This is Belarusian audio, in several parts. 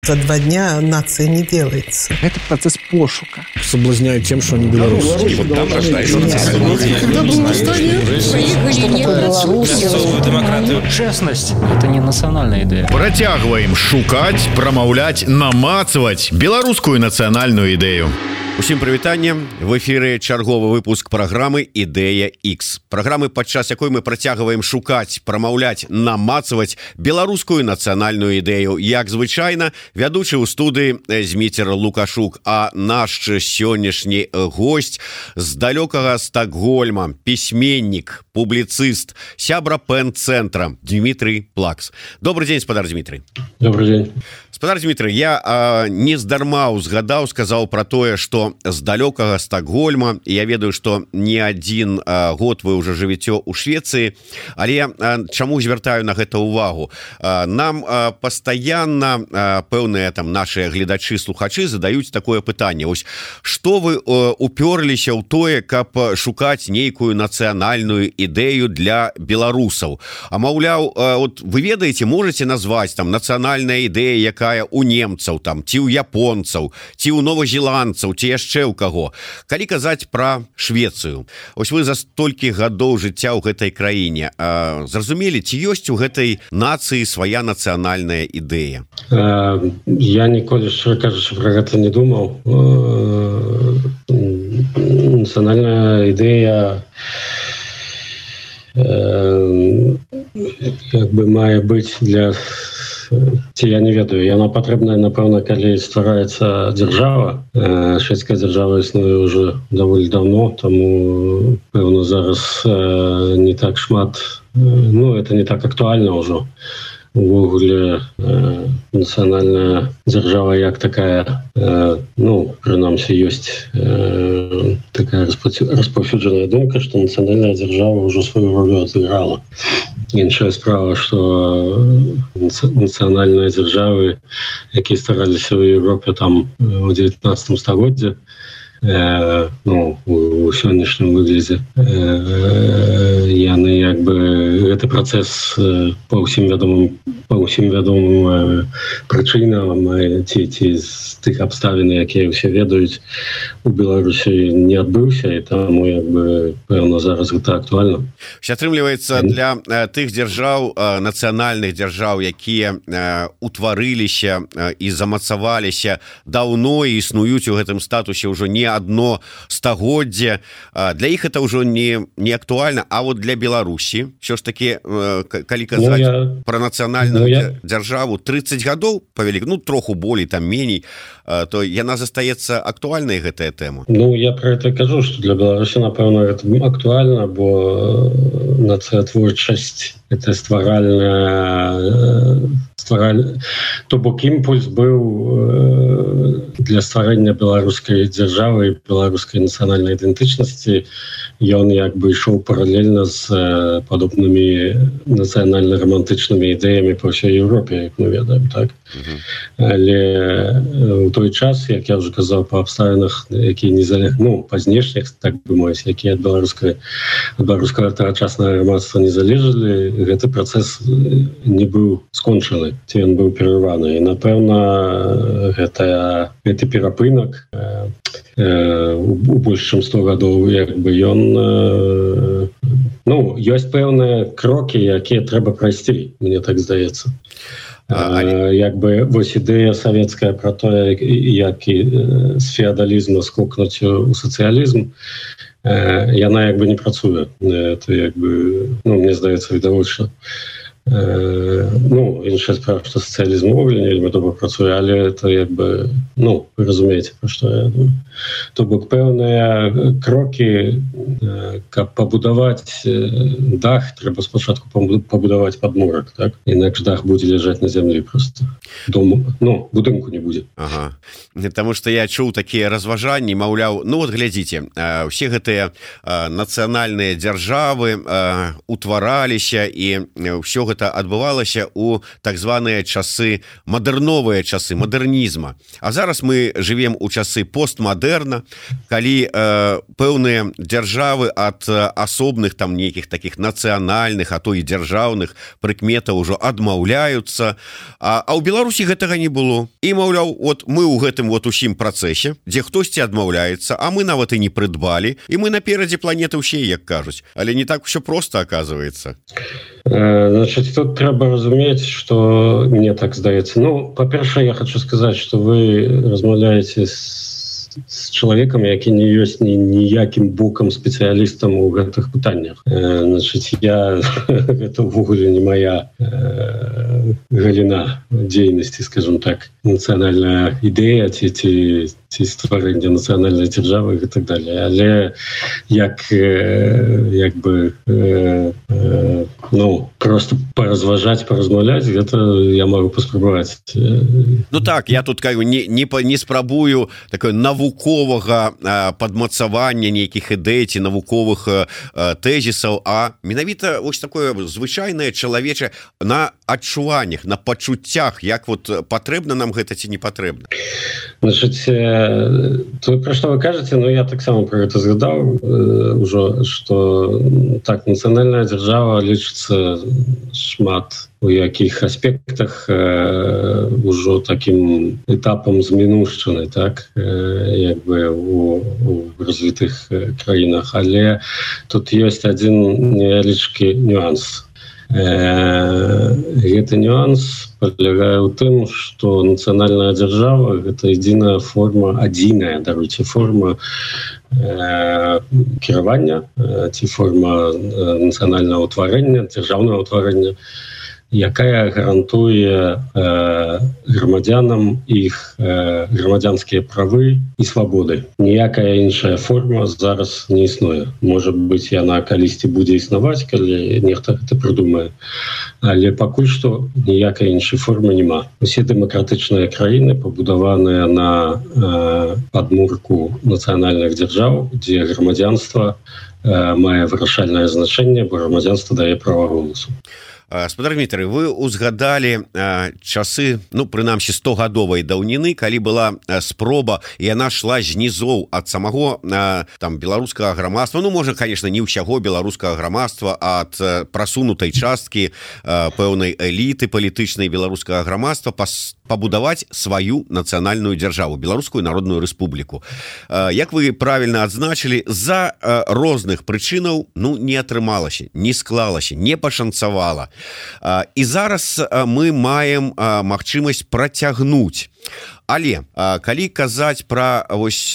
за 2 дня нация не делается. Это процесс пошука. Соблазняют тем, что они белорусы. Вот там рождается демократию. Честность – это не национальная идея. Працягваем шукаць, прамаўляць, намацваць беларускую нацыянальную ідэю. Усім прывітанне. В эфіры чарговы выпуск праграмы «Ідэя X». Праграмы, падчас якой мы працягваем шукаць, прамаўляць, намацваць беларускую нацыянальную ідэю. Як звычайна, вядучы ў студыі Зміцер Лукашук, а наш сённяшні госць з далёкага Стокгольма, пісьменнік, публіцыст, сябра пен-цэнтра Дмітрый Плакс. Добрый день, спадар Дмітрый. Добрый день. Спадар Дмітрый, я нездарма узгадаў, сказаў пра тое, што з далёкага Стокгольма, я ведаю, што не адзін год вы ўжо жывеце ў Швецыі, але чаму звяртаю на гэта ўвагу? Нам пастаянна пэўныя там нашыя гледачы, слухачы задаюць такое пытанне. Вось што вы упёрліся ў тое, каб шукаць нейкую нацыянальную ідэю для беларусаў? А маўляў, вот вы ведаеце, можаце назваць там нацыянальная ідэя, якая у немцаў там, ці ў японцаў, ці ў новазеландцаў, ці яшчэ ў каго. Калі казаць пра Швецыю, ось вы за столькі гадоў жыцця ў гэтай краіне, зразумелі, ці ёсць у гэтай нацыі свая нацыянальная ідэя? Я ніколі, шчыра кажучы, пра гэта не думаў. Нацыянальная ідэя як бы мае быць для... Ці я не ведаю, яна патрэбная, напэўна, калі ствараецца дзяржава. Шведская дзяржава існуе ўжо даволі даўно, таму, пэўна, зараз не так шмат, ну, это не так актуальна ўжо. Увогуле, нацыянальная дзяржава як такая, ну, прынамсі, ёсць такая распаўсюджаная думка, што нацыянальная дзяржава ўжо сваю ролю адыграла. Іншая справа, што нацыянальныя дзяржавы, якія стараліся ў Европе там у 19 стагоддзі, ну, у сённяшнім выглядзе, яны як бы гэты працэс па ўсім вядомым прычынам ці з тых абставін, якія ўсе ведаюць, у Беларусі не адбыўся, і таму як бы пэўна зараз гэта актуальна. Атрымліваецца, для тых дзяржаў, нацыянальных дзяржаў, якія утварыліся і замацаваліся даўно і існуюць у гэтым статусе ўжо не одно стагоддзе, для іх это ўжо не актуальна, а вот для Беларусі все ж таки, калі казаць пра нацыянальную дзяржаву 30 гадоў павялі, ну троху болей, там меней, то яна застаецца актуальнай гэтая тэма. Ну я про это кажу, што для Беларусі, напэўна, гэта актуальна, бо нацыятворчасць это стваральная, то бок імпульс быў для стварэння беларускай дзяржавы і беларускай нацыянальнай ідэнтычнасці. Ён як бы ішоў паралельна з падобнымі нацыянальна-рамантычнымі ідэямі па ўсёй Еўропе, як мы ведаем, так? Але ў той час, як я ўжо казаў, па абставінах, якія ну, па знешніх, так бы мовіць, якія ад беларускага тагачаснага грамадства не залежалі, гэты працэс не быў скончаны, ці ён быў перарваны. І, напэўна, гэты перапынак у больш чым 100 гадоў, як бы ён, ну, ёсць пэўныя крокі, якія трэба прайсці, мне так здаецца. Як бы вось ідэя савецкая пра тое, як з феадалізму скокнуць у сацыялізм, яна як бы не працуе. Это як бы, ну, мне здаецца, відавочна. Ну, іншая справа, што сацыялізм увогуле не вельмі добра працуе, але это як бы, ну, вы разумееце, пра што я думаю. То бок пэўныя крокі, каб пабудаваць дах, трэба спачатку пабудаваць падмурак, так? Інакш дах будзе ляжаць на зямлі проста. Дому, ну, будынку не будзе. Ага. Таму што я чуў такія разважанні, маўляў, ну вот глядзіце, усе гэтыя нацыянальныя дзяржавы утвараліся, і ўсё гэта гэта адбывалася у так званыя часы мадэрновыя часы мадэрнізма. А зараз мы живем у часы постмадэрна, калі пэўныя дзяржавы ад асобных там нейкіх таких нацыянальных, а то і дзяржаўных прыкметаў ужо адмаўляюцца. А ў Беларусі гэтага не было. І маўляў, вот мы ў гэтым вот усім працэсе, дзе хтосьці адмаўляецца, а мы нават і не прыдбалі, і мы наперадзе планеты ўсе, як кажуць. Але не так все просто, оказывается. Значит, тут трэба разумець, что мне так здаецца. Ну, по-першае, я хочу сказаць, что вы размаўляеце с человеком, які не ёсць ніякім бокам спецыялістам у гэтых пытаннях. Значит, это ўвогуле не моя галіна дзейнасці, скажем так, нацыянальная ідэя ці стварэння нацыянальнай дзяржавы і так далее. Але як бы просто паразважаць, паразмаўляць, гэта я могу паспрабаваць. Ну так, я тут не спрабую такое навуковага падмацавання нейкіх ідэй ці навуковых тэзісаў, а менавіта вось такое звычайнае чалавечае на адчуваннях, на пачуццях, як вот патрэбна нам гэта ці не патрэбна. Значит, то, про что вы кажете, но я так само про это згадал уже, что так, национальная держава лічыцца шмат у якіх аспектах уже таким этапом змінушчыны, так, як бы у развітых краінах. Але тут есть один невялічкі нюанс. Гэты нюанс полягае ў тым, што нацыянальная дзяржава — гэта адзіная форма кіравання ці форма нацыянальнага ўтварэння, дзяржаўнага ўтварэння, якая гарантуе грамадзянам іх грамадзянскія правы і свабоды. Ніякая іншая форма зараз не існуе. Можа быць, яна калісьці будзе існаваць, калі нехта гэта прыдумае. Але пакуль што ніякай іншай формы няма. Усе дэмакратычныя краіны пабудаваныя на падмурку нацыянальных дзяржаў, дзе грамадзянства мае вырашальнае значэнне, бо грамадзянства дае права голасу. Спадар Дмітрый, вы узгадалі часы, ну, прынамсі 100гадовай даўніны, калі была спроба, і яна шла з нізоў ад самого там беларускага грамадства, ну, можа, конечно, не ўсяго беларускага грамадства, а ад прасунутай часткі пэўнай эліты палітычнай беларускага грамадства пабудаваць сваю нацыянальную дзяржаву, Беларускую народную рэспубліку. Як вы правільна адзначылі, з-за розных прычынаў, ну, не атрымалася, не склалася, не пашанцавала. І зараз мы маем магчымасць працягнуць. Але калі казаць пра вось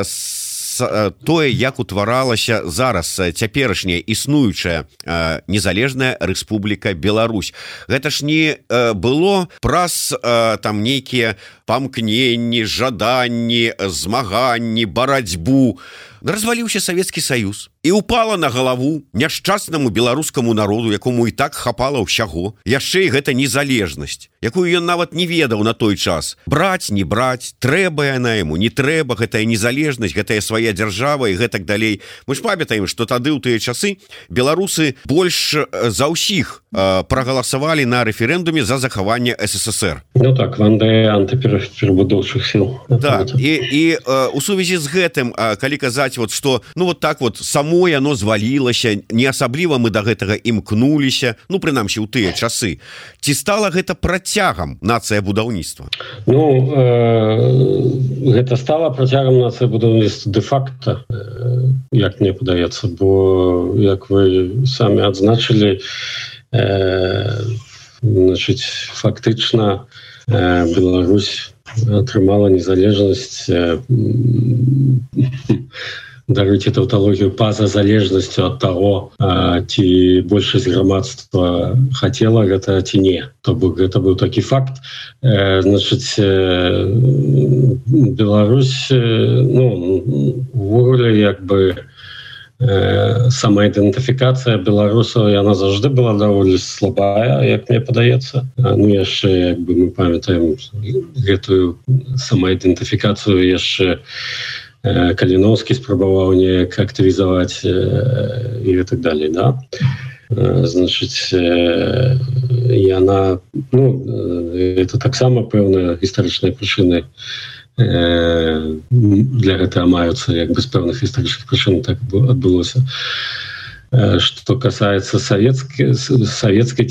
тое, як утваралася зараз цяперашняя існуючая незалежная Рэспубліка Беларусь. Гэта ж не было праз там нейкія памкненні, жаданні, змаганні, барацьбу. Разваліўся Савецкі Саюз і упала на галаву няшчаснаму беларускаму народу, якому і так хапала ўсяго, яшчэ і гэта незалежнасць, якую ён нават не ведаў на той час. Браць, не браць, трэба яна яму, не трэба, гэтая незалежнасць, гэтая свая дзяржава і гэтак далей. Мы ж памятаем, што тады ў тыя часы беларусы больш за ўсіх прагаласавалі на рэферэндуме за захаванне СССР. Ну так, вандае антыперабудоўчых сіл. Да, і у сувязі з гэтым, калі казаць, вот что, ну вот так вот само яно звалілася, не асабліва мы да гэтага імкнуліся, ну прынамсі ў тыя часы. Ці стала гэта працягам нацыябудаўніцтва? Ну, гэта стала працягам нацыябудаўніцтва дэ-факта, як мне падаецца, бо, як вы самі адзначылі, значит, фактычна Беларусь атрымала незалежнасць, даруйте тавталогію, па-за залежнасцю ад таго, ці большасць грамадства хацела гэта ці не. То бок гэта быў такі факт. Значыць, Беларусь, ну, увогуле, як бы, самаідэнтыфікацыя беларусаў, яна заўжды была даволі слабая, як мне падаецца. Ну, яшчэ, як бы, мы памятаем гэтую самаідэнтыфікацыю яшчэ Каліноўскі спрабаваў неяк актывізаваць і так далей, да? значыць яна это таксама пэўная гістарычная прычыны для гэтага маюцца як бы з пэўных гістарычных прычын так адбылося. Что касается советское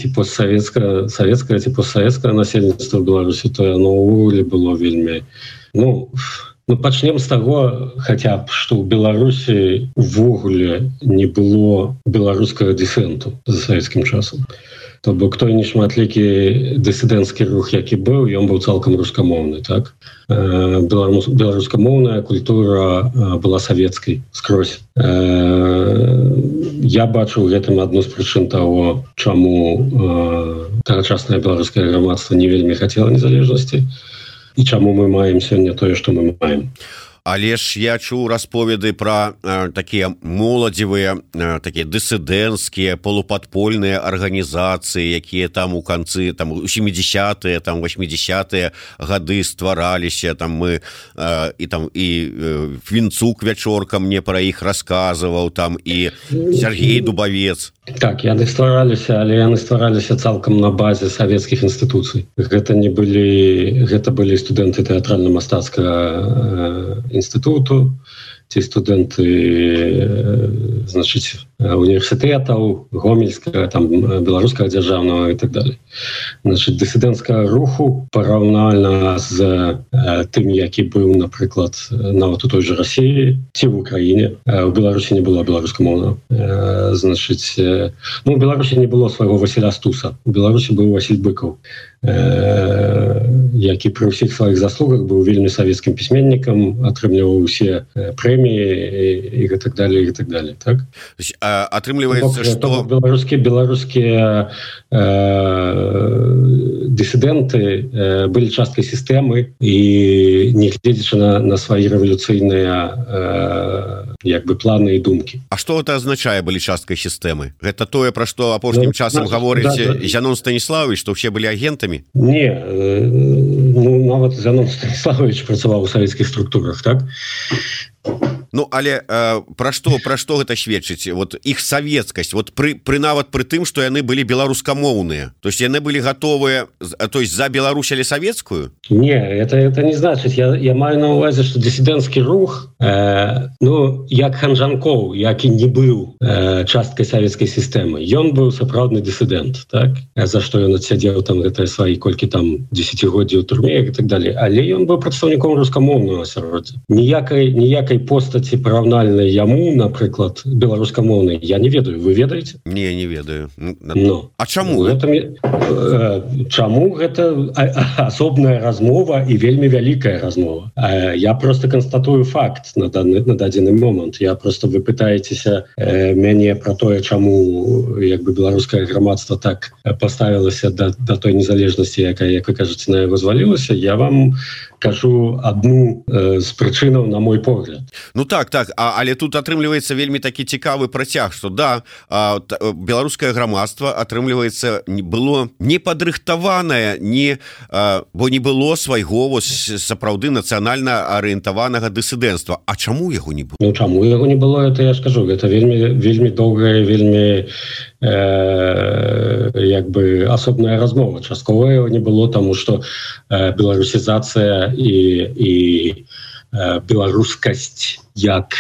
насельніцтва Беларусі, то оно ўвогуле было вельмі пачнем з таго хаця б, што ў Беларусі увогуле не было беларускага дысенту за савецкім часам. То бок той нешматлікі дысідэнцкі рух, які быў, ён быў цалкам рускамоўны, так? Беларускамоўная культура была савецкай скрозь. Я бачу гэтым адну з прычын таго, чаму тагачаснае беларускае грамадства не вельмі хацела незалежнасці і чаму мы маем сёння тое, што мы маем. Але ж я чуў расповеды пра такія моладзевыя, такія дысідэнцкія, полупадпольныя арганізацыі, якія там у канцы, там у 70-е, там 80-е гады ствараліся, там мы і Вінцук Вячорка мне пра іх расказваў, там і Сергей Дубавец. Так, яны ствараліся, але яны ствараліся цалкам на базе савецкіх інстытуцый. Гэта былі студэнты тэатральна-мастацкага інстытуту, ці студэнты універсітэтаў, гомельскага, там беларускага дзяржаўнага і так далее. Дысідэнцкага руху параўнальна з тым, які быў, напрыклад, нават у той жа Расіі ці в Украіне. У Беларусі не было беларускамоўнага. У Беларусі не было свайго Васіля Стуса. У Беларусі быў Васіль Быкаў, які пры ўсіх сваіх заслугах быў вельмі савецкім пісьменнікам, атрымліваў усе прэміі і так далее, і так далее. Так? Атрымліваецца, што... Беларускія дысідэнты былі часткай сістэмы і нягледзячы на свае рэвалюцыйныя планы і думкі. А што гэта азначае былі часткай сістэмы? Гэта тое, пра што апошнім часам гаворыць Зянон Станіславович, што ўсе былі агентамі? Не, нават Зянон Станіславович працаваў у савецкіх структурах, так? Але пра што гэта сведчыць? Вот іх савецкасць, вот нават пры тым, што яны былі беларускамоўныя. То есть яны былі гатовыя, то есть за Беларусь, але савецкую? Не, это не значыць. Я маю на ўвазе, што дысідэнцкі рух, як Ханжанкоў, які не быў часткай савецкай сістэмы. Ён быў сапраўдны дысідэнт, так? За што ён адсядзеў там гэтыя свае колькі там дзесяцігоддзі ў турме і так далее. Але ён быў прадстаўніком рускамоўнага асяроддзя. Ніякай постаці параўнальнай яму, напрыклад, беларускамоўнай, я не ведаю. Вы ведаеце? Не ведаю. А чаму? Чаму гэта асобная размова і вельмі вялікая размова. Я просто констатую факт на дадзены момант. Я просто вы пытаецеся мяне пра тое, чаму беларускае грамадства так паставілася да той незалежнасці, якая, як вы кажаце, на яго звалілася. Я вам кажу адну з прычынаў, на мой погляд. Так, але тут атрымліваецца вельмі такі цікавы працяг, што беларускае грамадства атрымліваецца было не падрыхтаванае, бо не было свайго сапраўды нацыянальна арыентаванага дысідэнцтва. А чаму яго не было? Чаму яго не было, это я ж кажу, гэта вельмі доўгая, вельмі асобная размова. Часткова яго не было, таму што беларусізацыя і беларускасць як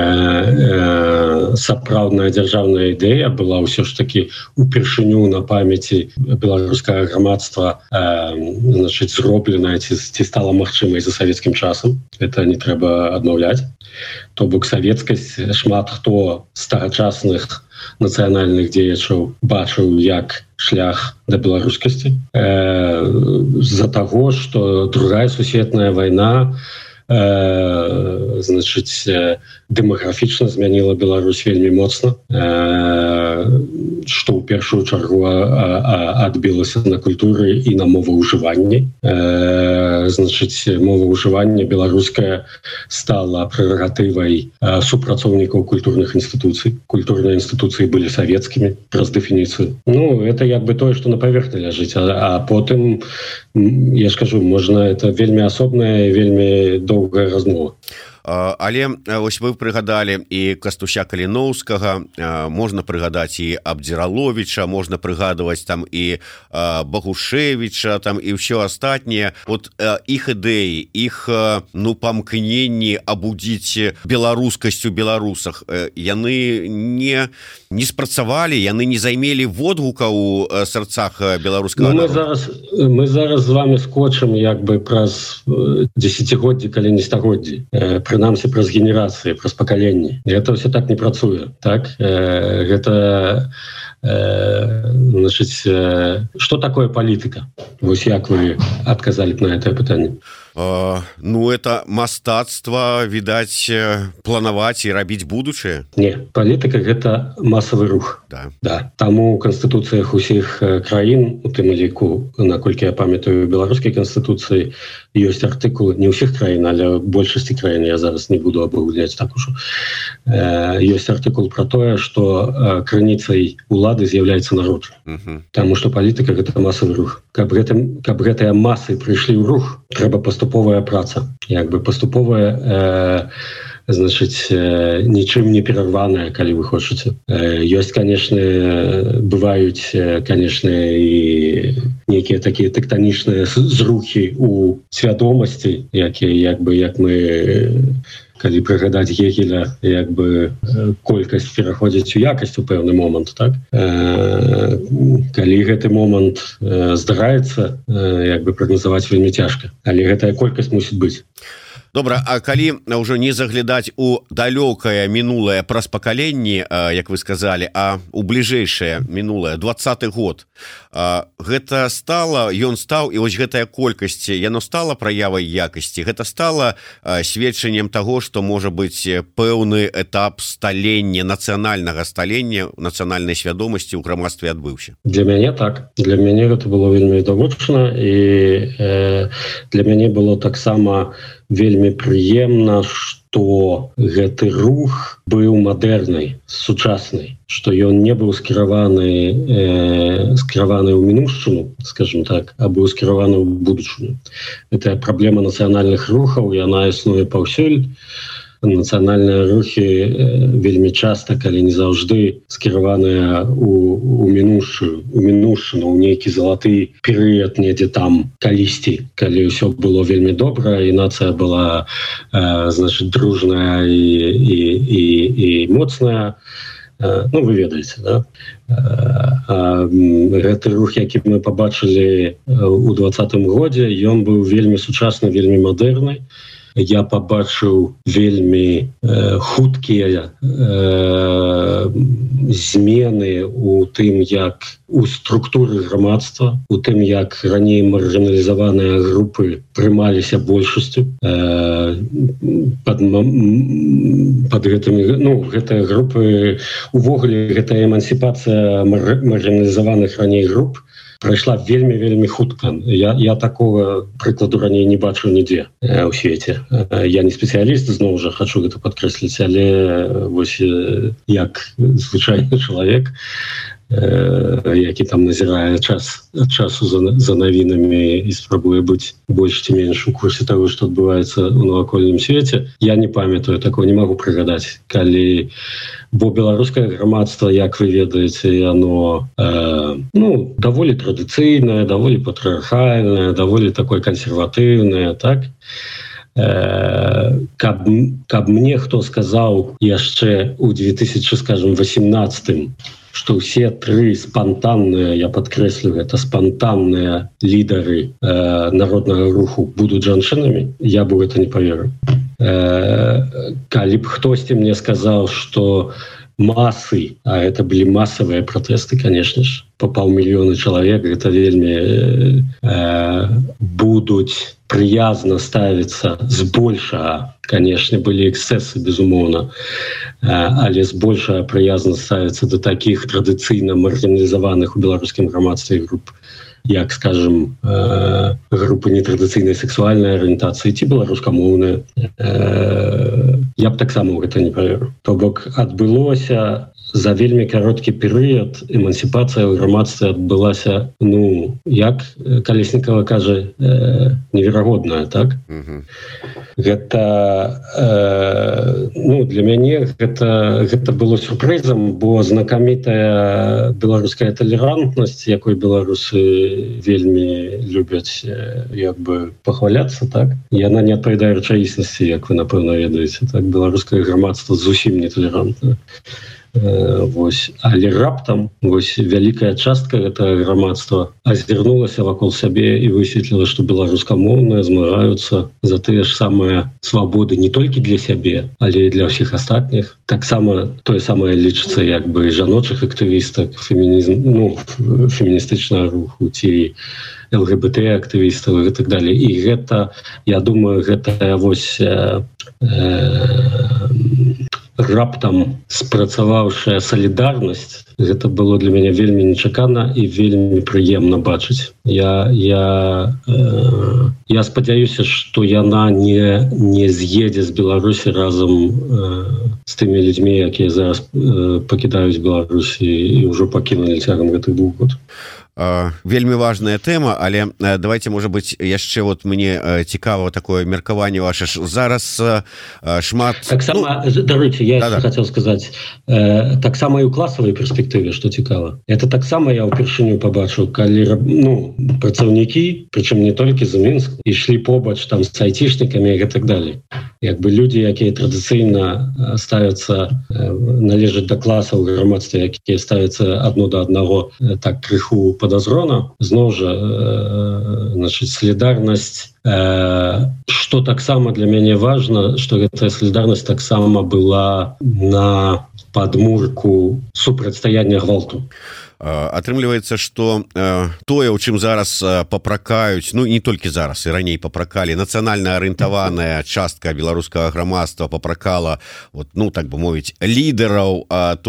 сапраўдная дзяржаўная ідэя была ўсё ж такі упершыню на памяці беларускага грамадства зробленая ці стала магчымай за савецкім часам. Это не трэба аднаўляць. То бок савецкасць шмат хто з тагачасных нацыянальных дзеячаў бачыў як шлях да беларускасці. З-за таго, што другая сусветная вайна дэмаграфічна змяніла Беларусь вельмі моцна, што ў першую чаргу адбілася на культуры і на моваўжыванні. Моваўжыванне беларускае стала прэрагатывай супрацоўнікаў культурных інстытуцый. Культурныя інстытуцыі былі савецкімі праз дэфініцыю. Это тое, што на паверхні ляжыць, а потым, я ж кажу, можна, это вельмі асобная, вельмі доўгая размова. Але ось вы прыгадалі і Кастуся Каліноўскага, можна прыгадаць і Абдзіраловіча, можна прыгадваць там і Багушевіча там і ўсё астатняе. Вот іх ідэі, іх памкненні абудзіць беларускасць у беларусах, яны не спрацавалі, яны не займелі водгука ў сэрцах беларускага народа. Мы зараз з вами скочым як бы праз десятгоддзі, калі не стагоддзі, прынамсі праз генерацыі, праз пакаленні. Гэта ўсё так не працуе, так? Гэта значит, что такое политика? Вось як вы отказали на это пытанне? Это мастацтва, відаць, планаваць і рабіць будучае? Не, палітыка гэта масавы рух. Да. Таму ў канстытуцыях усіх краін, у тым ліку, наколькі я памятаю, беларускай канстытуцыі ёсць артыкулы, не ўсіх краін, але большасці краін, я зараз не буду абагуляць так ужо. Ёсць артыкул про тое, што крыніцай улады з'яўляецца народ. Таму што палітыка гэта масавы рух. Каб гэтыя масы прыйшлі ў рух, трэба паступовая праца. Як бы паступовая, значит, нічым не перарваная, калі вы хочаце. Ёсць, конечно, бываюць, конечно, і нейкія такія тэктанічныя зрухі у свядомасці, як мы, калі прыгадаць Гегеля, як бы колькасць пераходзіць у якасць у пэўны момант, так? Калі гэты момант здараецца, як бы прагназаваць вельмі цяжка, але гэтая колькасць мусіць быць. Добра, а калі ўжо не заглядаць у далёкае мінулае праз пакаленні, як вы сказалі, а у бліжэйшае мінулае, 20-й год, гэта стала, ён стаў, і вось гэтая колькасць, яно стала праявай якасці, гэта стала сведчаннем таго, што можа быць пэўны этап сталення, нацыянальнага сталення, нацыянальнай свядомасці ў грамадстве адбыўся. Для мяне так. Для мяне гэта было вельмі відавочна, і для мяне было таксама вельмі прыемна, што гэты рух быў мадэрнай, сучаснай, што ён не быў скіраваны ў мінуўшчыну, скажем так, а быў скіраваны ў будучыню. Гэта праблема нацыянальных рухаў, яна існуе паўсюль. Нацыянальныя рухі вельмі часта, калі не заўжды, скіраваныя у мінуўшчыну, у нейкі залаты перыяд недзе там калісьці, калі ўсё было вельмі добра, і нацыя была, значит, дружная і моцная. Ну, вы ведаеце, да? Гэты рух, які мы пабачылі ў 20-м годзе, ён быў вельмі сучасны, вельмі мадэрны. Я пабачыў вельмі хуткія змены у тым, як у структуры грамадства, у тым, як раней маргіналізаваныя групы прымаліся большасцю пад гэтымі, гэтыя групы, увогуле гэтая эмансіпацыя маргіналізаваных раней груп прайшла вельмі хутка. Я такого прыкладу раней не бачыў нідзе ў свеце. Я не спецыяліст, зноў жа хачу гэта падкрэсліць, але вось як звычайны чалавек, які там назірае час ад часу за навінамі і спрабуе быць больш ці менш у курсе таго, што адбываецца ў навакольным свеце, я не памятаю, такого не магу прыгадаць, калі бо беларускае грамадства, як вы ведаеце, яно даволі традыцыйнае, даволі патрыархальнае, даволі такое кансерватыўнае, так? Каб мне хто сказаў яшчэ ў 2018, што ўсе тры спантанныя, я падкрэслю, гэта спантанныя лідары народнага руху будуць жанчынамі, я бы гэта не паверыў. Калі б хтосьці мне сказаў, што масы, а это былі масавыя пратэсты, конечно ж, по 500 000 чалавек, гэта вельмі будуць прыязна ставіцца збольшага. Конечно, былі эксцэсы, безумоўна, але збольшага прыязна ставіцца да такіх традыцыйна маргіналізаваных у беларускім грамадстве груп, як, скажем, групы нетрадыцыйнай сексуальнай арыентацыі ці беларускамоўныя. Я б таксама ў гэта не паверыў. То бок адбылося за вельмі кароткі перыяд эмансіпацыя ў грамадстве адбылася, ну, як Калеснікава кажа, неверагодная, так? Гэта, ну, для мяне гэта было сюрпрызам, бо знакамітая беларуская талерантнасць, якой беларусы вельмі любяць як бы пахваляцца, так? Яна не адпавядае рэчаіснасці, як вы, напэўна, ведаеце, так? Беларускае грамадства зусім не талерантнае. Вось. Але раптам вось вялікая частка гэтага грамадства азірнулася вакол сябе і высветліла, што беларускамоўныя змагаюцца за тыя ж самыя свабоды не толькі для сябе, але і для ўсіх астатніх. Таксама тое самае лічыцца як бы жаночых актывістак, фемінізм, ну, феміністычнага руху ці ЛГБТ-актывістаў і так далее. І гэта, я думаю, гэта вось раптам спрацаваўшая салідарнасць, гэта было для мяне вельмі нечакана і вельмі прыемна бачыць. Я спадзяюся, што яна не з'едзе з Беларусі разам з тымі людзьмі, якія зараз пакідаюць Беларусі і ўжо пакінулі цягам гэтых 2 год. Вельмі важная тэма, але давайте, можа быць, яшчэ вот мне цікава такое меркаванне ваше. Зараз шмат... Таксама, даруйте, я хотел сказать, таксама і ў класавай перспектыве, што цікава. Это таксама я ўпершыню пабачыў, калі, ну, працаўнікі, прычым не толькі з Мінск, ішлі побач там з айцішнікамі і так далее. Як бы людзі, якія традыцыйна ставяцца, належаць да класаў грамадства, якія ставяцца адно да аднаго так крыху подозрона, зноў жа, значит, солідарнасць, што таксама для мяне важна, што гэтая солідарнасць таксама была на падмурку супрацьстаяння гвалту. Атрымліваецца, што тое, у чым зараз папракаюць, ну не толькі зараз, і раней папракалі, нацыянальна арыентаваная частка беларускага грамадства папракала, вот, ну так бы мовіць, лідараў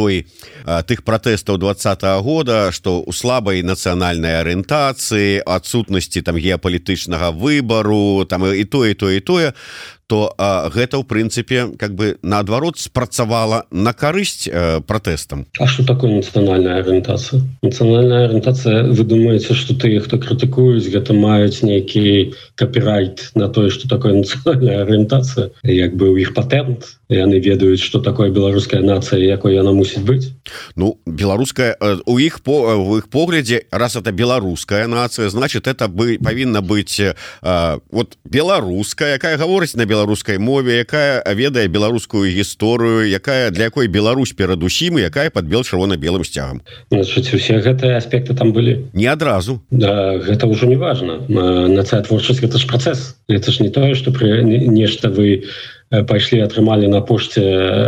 тых пратэстаў 20-го года, што у слабай нацыянальнай арыентацыі, адсутнасці там геапалітычнага выбару, там і тое, то гэта, ў прынцыпе, как бы наадварот спрацавала на карысць пратэстам. А што такое нацыянальная арыентацыя? Нацыянальная арыентацыя, вы думаеце, што тыя, хто крытыкуюць, гэта маюць нейкі копірайт на тое, што такое нацыянальная арыентацыя, як бы ў іх патэнт, яны ведаюць, што такое беларуская нацыя, якой яна мусіць быць? Ну, беларуская, у іх поглядзе, раз это беларуская нацыя, значит, это павінна быць вот беларуская, якая гаворыць на беларускай мове, якая ведае беларускую гісторыю, для якой Беларусь перадусім і якая пад чырвона-белым сцягам. Значит, усе гэтыя аспекты там былі? Не адразу. Да, гэта ўжо не важна. Нацыятворчасць — гэта ж працэс. Гэта ж не тое, што нешта вы пайшлі, атрымалі на пошце,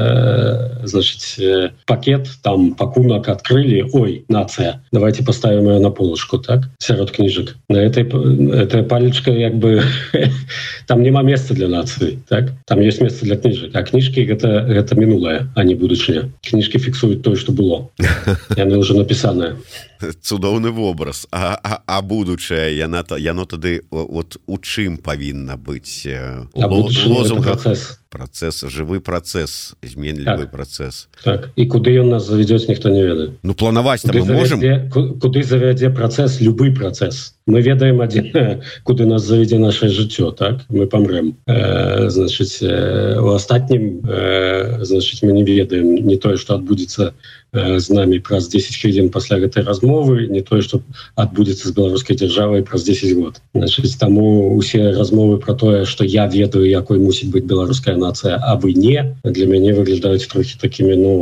значит, пакет, там пакунак адкрылі, ой, нацыя, давайте поставим ее на полочку, так, сярод кніжак. На этой палечка, як бы, там няма месца для нацыі, так, там есть месца для кніжак, а кніжкі гэта мінулае, а не будучыня. Кніжкі фіксуюць тое, што было. Яны ўжо напісаныя. Цудоўны вобраз. А будучае, яно тады вот у чым павінна быць? Лозунга? Працэс, жывы працэс, зменлівы працэс. Так, і куды ён нас завядзёць, ніхто не ведае. Ну, планаваць там мы можам? Куды завядзе працэс, любы працэс. Мы ведаем адзінае, куды нас завядзе наше жыццё, так? Мы памрэм. Значыць, у астатнім, значыць, мы не ведаем не тое, што адбудзецца з намі праз 10 хвілін пасля гэтай размовы, не тое, што адбудзецца з беларускай дзяржавай праз 10 год. Значыць, таму усе размовы пра тое, што я ведаю, якой мусіць быць беларуская нацыя, а вы не, для мяне выглядаюць трохі такімі, ну,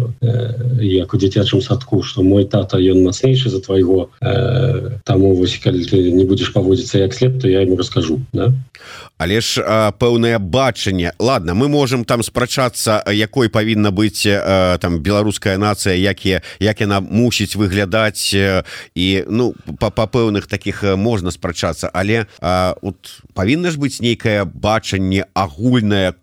як у дзіцячым садку, што мой тата, ён мацнейшы за твайго, таму вось, калі ты не будзеш паводзіцца як след, то я яму раскажу, да? Але ж пэўнае бачанне. Ладно, мы можам там спрачацца, якой павінна быць там беларуская нацыя, як яна мусіць выглядаць, і, ну, па пэўных такіх можна спрачацца, але вот павінна ж быць нейкае бачанне агульнае,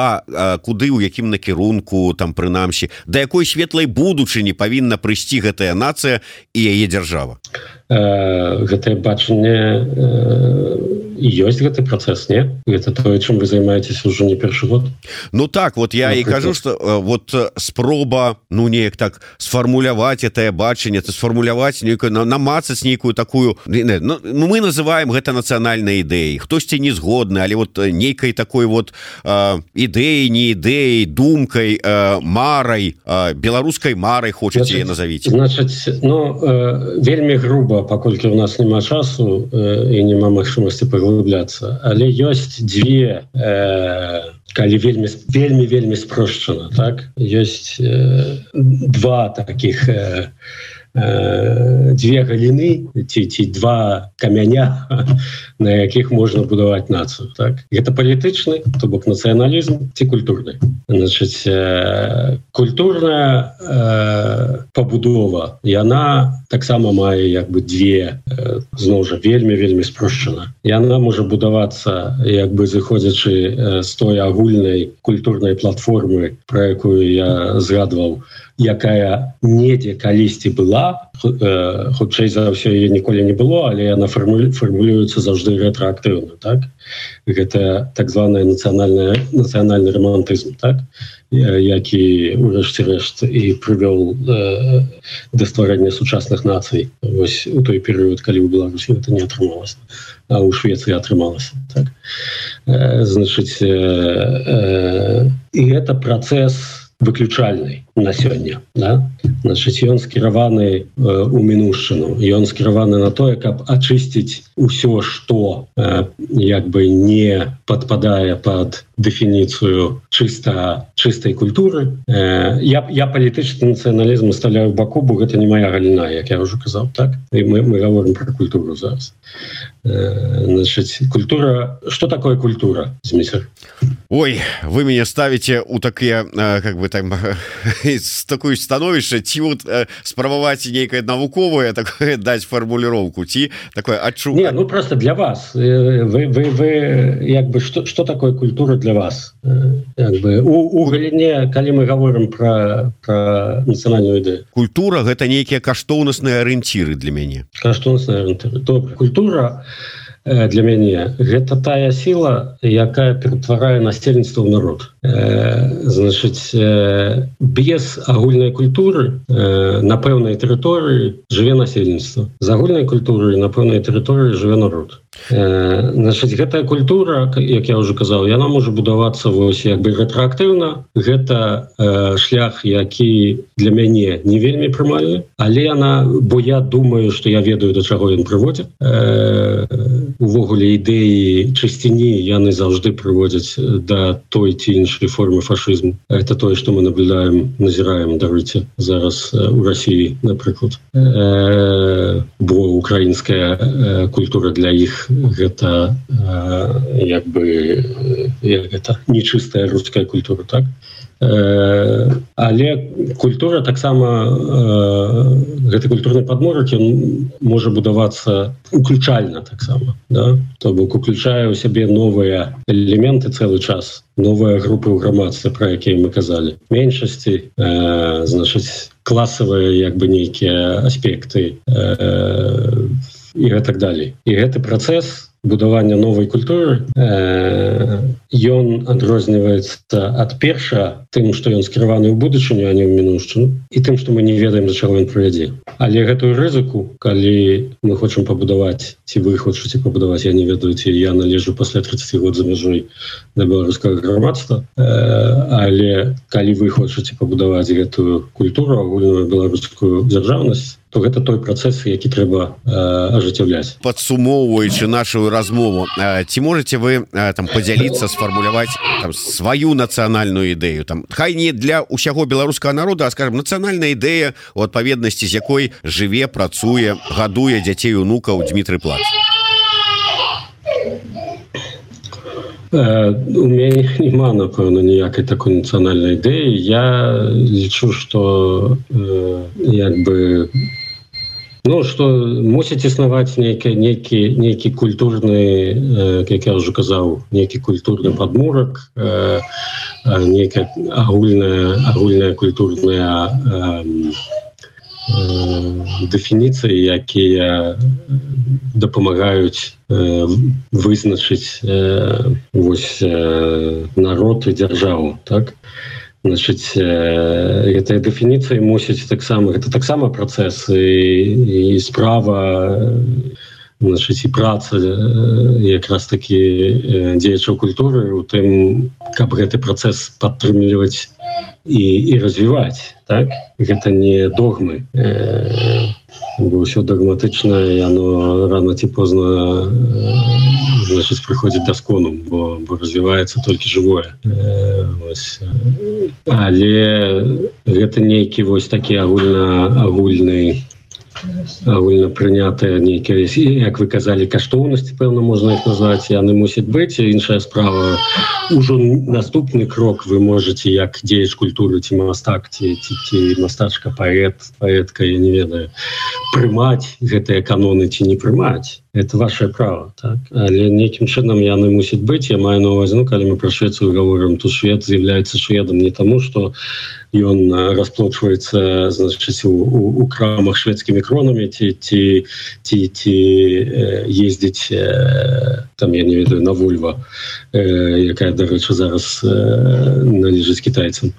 куды, у якім накірунку, там, прынамсі, да якой светлай будучыні павінна прыйсці гэтая нацыя і яе дзяржава? гэтае бачанне ёсць гэты працэс, не? Гэта тое, чым вы займаецеся ўжо не першы год. Ну так, вот я і кажу, што вот спроба, ну неяк так сфармуляваць гэтае бачанне, сфармуляваць нейкую, намацаць нейкую такую, ну мы называем гэта нацыянальнай ідэяй. Хтосьці не згодны, але вот нейкай такой вот ідэяй, не ідэяй, думкай, марай, беларускай марай хочаце яе назавіце. Значыць, ну вельмі груба, паколькі у нас няма часу і няма магчымасці паглыбляцца, але ёсць дзве, калі вельмі спрошчана, так? Ёсць два такіх дзве галіны ці два камяня, на якіх можна будаваць нацыю, так? Гэта палітычны, то бок нацыяналізм, ці культурны. Значыць, культурная пабудова, яна таксама мае як бы дзве, зноў жа, вельмі спрошчана. Яна можа будавацца, як бы зыходзячы з той агульнай культурнай платформы, пра якую я згадваў, якая недзе калісьці была, хутчэй за ўсё яе ніколі не было, але яна фармулюецца заўжды рэтраактыўна, так? Гэта так званы нацыянальны романтызм, так? Які урэшце рэшт і прывёл да стварэння сучасных нацый вось у той перыяд, калі ў Беларусі гэта не атрымалася, а ў Швецыі атрымалася, так? Значыць, і гэта працэс выключальны на сёння, да? Значыць, ён скіраваны ў мінушчыну, ён скіраваны на тое, каб ачысціць усё, што як бы не падпадае пад дэфініцыю чыстай культуры. Я палітычны нацыяналізм ставляю ў баку, бо гэта не моя галіна, як я ўжо казаў, так? І мы гаворым пра культуру зараз. Значыць, культура... Што такое культура, Зміцер? Ой, вы мяне ставіце ў такія, как бы там, з такое становішча, ці вот спрабаваць нейкае навуковае, такое даць фармуліроўку, ці такое адчуванне. Не, ну просто для вас. Вы як бы, што такое культура для вас? Як бы, у галіне, калі мы гаворым пра нацыянальную ідэю. Культура — гэта нейкія каштоўнасныя арыенціры для мяне. Каштоўнасныя арыенціры. Добра. Культура для мяне гэта тая сіла, якая ператварае насельніцтва ў народ. Значыць, без агульнай культуры на пэўнай тэрыторыі жыве насельніцтва. З агульнай культуры на пэўнай тэрыторыі жыве народ. Значыць, гэтая культура, як я ўжо казаў, яна можа будавацца вось як бы рэтраактыўна. Гэта шлях, які для мяне не вельмі прымальны, але яна, бо я думаю, што я ведаю, да чаго ён прыводзіць. Увогуле ідэі чысціні яны заўжды прыводзяць да той ці іншай формы фашызму. Это тое, што мы назіраем, даруйце, зараз у Расіі, напрыклад. Бо украінская культура для іх гэта як бы гэта нечыстая руская культура, так? Але культура таксама, гэты культурны падмурак, ён можа будавацца уключальна таксама, да? То бок уключае ў сябе новыя элементы цэлы час, новыя групы ў грамадстве, пра якія мы казалі, меншасці, значыць, класавыя як бы нейкія аспекты і гэтак далей. І гэты працэс будавання новай культуры, ён адрозніваецца ад перша тым, што ён скіраваны ў будучыню, а не ў мінушчыну, і тым, што мы не ведаем, да чаго ён прывядзе. Але гэтую рызыку, калі мы хочам пабудаваць, ці вы хочаце пабудаваць, я не ведаю, ці я належу пасля 30 год за мяжой да беларускага грамадства, але калі вы хочаце пабудаваць гэтую культуру, агульную беларускую дзяржаўнасць, то гэта той працэс, які трэба ажыццяўляць. Падсумоўваючы нашу размову, ці можаце вы там падзяліцца, сфармуляваць там сваю нацыянальную ідэю? Там хай не для ўсяго беларускага народа, а, скажем, нацыянальная ідэя, у адпаведнасці з якой жыве, працуе, гадуе дзяцей і унукаў Дмітрый Плац. У мяне няма, напэўна, ніякай такой нацыянальнай ідэі. Я лічу, што як бы, ну, што мусіць існаваць нейкі культурны, як я ўжо казаў, нейкі культурны падмурак, нейкая агульная культурная дэфініцыі, якія дапамагаюць вызначыць вось народ і дзяржаву, так? Значыць, гэтая дэфініцыя мусіць таксама, гэта таксама працэс і справа, значыць, і праца якраз такі дзеячаў культуры у тым, каб гэты працэс падтрымліваць і развіваць, так? Гэта не догмы, бо ўсё догматычна, яно рано ці позна, значыць, прыходзіць да скону, бо развіваецца толькі жывое. Але гэта нейкі вось такі агульна прынятыя нейкія, як вы казалі, каштоўнасці, пэўна, можна іх назваць, яны мусяць быць. Іншая справа, ужо наступны крок вы можаце, як дзеяч культуры, ці мастак, ці мастачка, паэтка, я не ведаю, прымаць гэтыя каноны ці не прымаць. Это ваше право, так? Але нейкім чынам яны мусяць быць. Я маю на увазе, калі мы пра Швецыю гаворым, то Швед з'яўляецца шведам не таму, што ён расплочваецца, значыць, у крамах шведскімі кронамі, ці ездзіць там, я не ведаю, на Вольва, якая, дарэчы, зараз належыць кітайцам.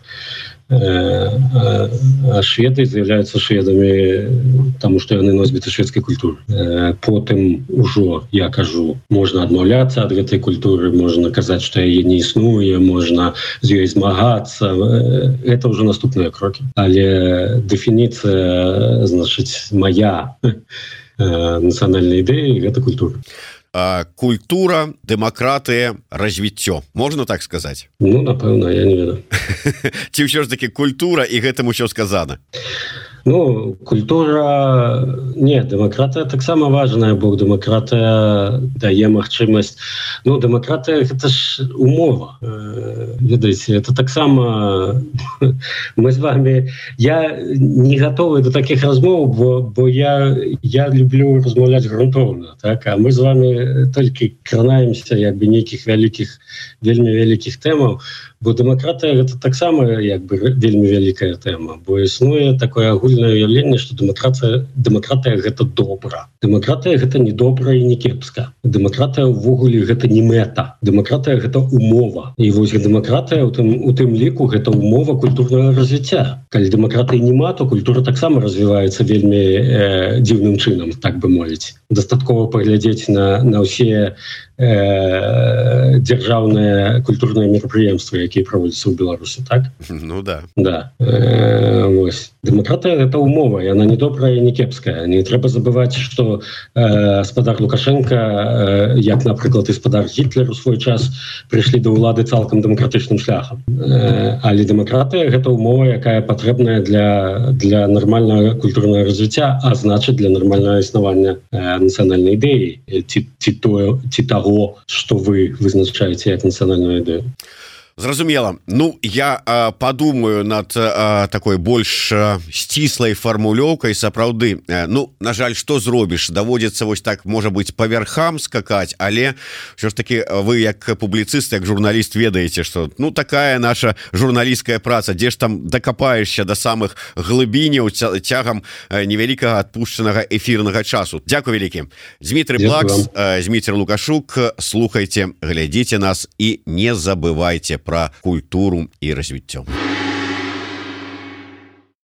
А шведы з'яўляюцца шведамі, таму што яны носьбіты шведскай культуры. Потым ужо, я кажу, можна адмаўляцца ад гэтай культуры, можна казаць, што яе не існуе, можна з ёй змагацца. Гэта ўжо наступныя крокі. Але дэфініцыя, значыць, мая нацыянальнай ідэі — гэта культура. Культура, дэмакратыя, развіццё. Можна так сказаць? Ну, напэўна, я не ведаю. Ці ўсё ж такі культура і гэтым усё сказана? Ну, культура... Не, дэмакратыя таксама важная, бо дэмакратыя дае магчымасць... Ну, дэмакратыя — гэта ж умова. Ведаеце, это таксама... Мы з вами... Я не готовы до таких размоў, бо я люблю размаўляць грунтоўна, так? А мы з вами толькі кранаемся як бы нейкіх вялікіх, вельмі вялікіх тэмаў, бо дэмакратыя — гэта таксама як бы вельмі вялікая тэма, бо існуе такое агульнае уяўленне, што дэмакратыя — гэта добра. Дэмакратыя — гэта не добра і не кепска. Дэмакратыя ўвогуле — гэта не мэта. Дэмакратыя — гэта умова. І вось дэмакратыя у тым ліку — гэта умова культурнага развіцця. Калі дэмакратыі няма, то культура таксама развіваецца вельмі дзіўным чынам, так бы мовіць. Дастаткова паглядзець на ўсе дзяржаўныя культурныя мерапрыемствы, якія праводзяцца ў Беларусі, так? Ну да. Да. Вось. Дэмакратыя — гэта умова, яна не добрая і не кепская. Не трэба забываць, што спадар Лукашенко, як, напрыклад, і спадар Гітлер у свой час, прыйшлі да ўлады цалкам дэмакратычным шляхам. Але дэмакратыя — гэта умова, якая патрэбная для нармальнага культурнага развіцця, а значыць, для нармальнага існавання нацыянальнай ідэі, ці таго, што вы вызначаеце як нацыянальную ідэю. Зразумела. Ну, я падумаю над такой больш сціслай фармулёўкай. Сапраўды, ну, на жаль, што зробіш? Даводзіцца вось так, можа быць, па верхам скакаць, але ўсё ж таки вы як публіцыст, як журналіст ведаеце, што ну такая наша журналісцкая праца, дзе ж там дакапаешся да самых глыбіняў цягам невялікага адпушчанага эфірнага часу. Дзякуй вялікі. Дмітрий Плакс, Дмітрий Лукашук, слухайце, глядзіце нас і не забывайце про культуру и развитие.